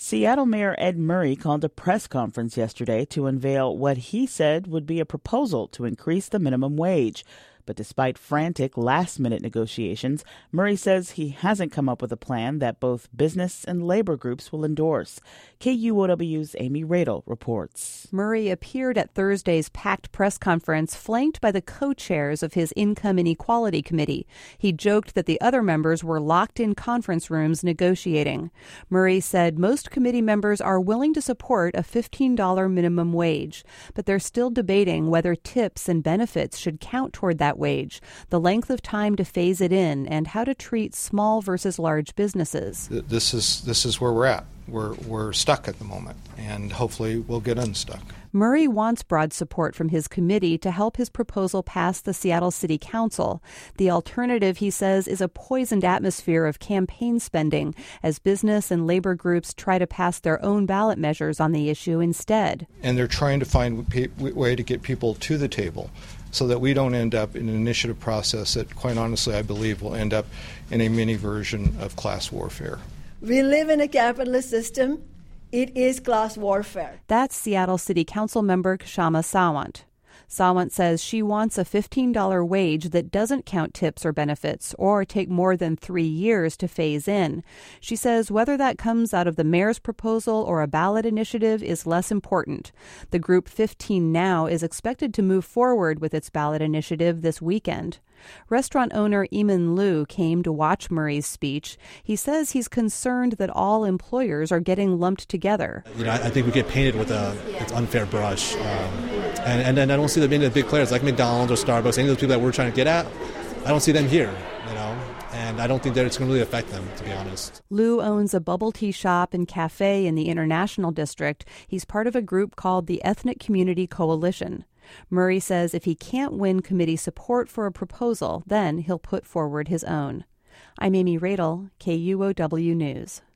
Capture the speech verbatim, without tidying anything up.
Seattle Mayor Ed Murray called a press conference yesterday to unveil what he said would be a proposal to increase the minimum wage. But despite frantic last-minute negotiations, Murray says he hasn't come up with a plan that both business and labor groups will endorse. K U O W's Amy Radel reports. Murray appeared at Thursday's packed press conference flanked by the co-chairs of his Income and Equality Committee. He joked that the other members were locked in conference rooms negotiating. Murray said most committee members are willing to support a fifteen dollars minimum wage, but they're still debating whether tips and benefits should count toward that wage, the length of time to phase it in, and how to treat small versus large businesses. This is this is where we're at. We're we're stuck at the moment, and hopefully we'll get unstuck. Murray wants broad support from his committee to help his proposal pass the Seattle City Council. The alternative, he says, is a poisoned atmosphere of campaign spending as business and labor groups try to pass their own ballot measures on the issue instead. And they're trying to find a way to get people to the table so that we don't end up in an initiative process that, quite honestly, I believe will end up in a mini version of class warfare. We live in a capitalist system. It is class warfare. That's Seattle City Council member Kshama Sawant. Sawant says she wants a fifteen dollars wage that doesn't count tips or benefits or take more than three years to phase in. She says whether that comes out of the mayor's proposal or a ballot initiative is less important. The group fifteen Now is expected to move forward with its ballot initiative this weekend. Restaurant owner Eamon Liu came to watch Murray's speech. He says he's concerned that all employers are getting lumped together. You know, I think we get painted with a it's unfair brush. Um, and, and, and I don't see them being the big players like McDonald's or Starbucks, any of those people that we're trying to get at. I don't see them here, you know, and I don't think that it's going to really affect them, to be honest. Liu owns a bubble tea shop and cafe in the International District. He's part of a group called the Ethnic Community Coalition. Murray says if he can't win committee support for a proposal, then he'll put forward his own. I'm Amy Radel, K U O W News.